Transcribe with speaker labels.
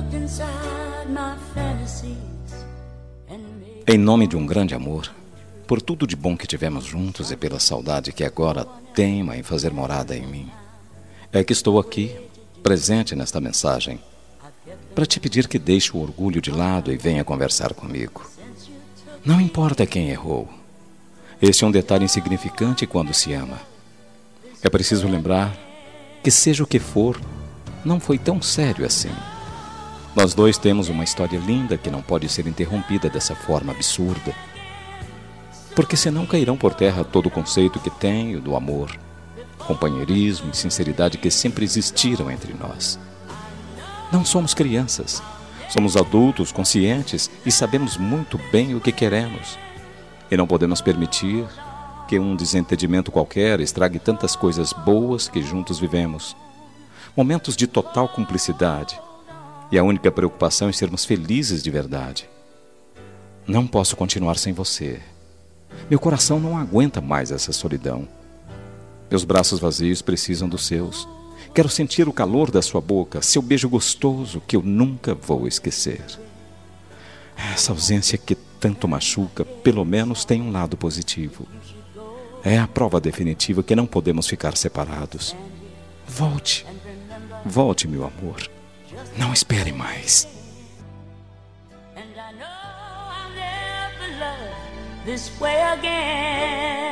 Speaker 1: Em nome de um grande amor, por tudo de bom que tivemos juntos e pela saudade que agora teima em fazer morada em mim, é que estou aqui, presente nesta mensagem, para te pedir que deixe o orgulho de lado e venha conversar comigo. Não importa quem errou. Este é um detalhe insignificante quando se ama. É preciso lembrar que, seja o que for, não foi tão sério assim. Nós dois temos uma história linda que não pode ser interrompida dessa forma absurda. Porque senão cairão por terra todo o conceito que tenho do amor, companheirismo e sinceridade que sempre existiram entre nós. Não somos crianças, somos adultos conscientes e sabemos muito bem o que queremos. E não podemos permitir que um desentendimento qualquer estrague tantas coisas boas que juntos vivemos. Momentos de total cumplicidade. E a única preocupação é sermos felizes de verdade. Não posso continuar sem você. Meu coração não aguenta mais essa solidão. Meus braços vazios precisam dos seus. Quero sentir o calor da sua boca, seu beijo gostoso que eu nunca vou esquecer. Essa ausência que tanto machuca, pelo menos tem um lado positivo. É a prova definitiva que não podemos ficar separados. Volte. Volte, meu amor. Não espere mais.
Speaker 2: This way again.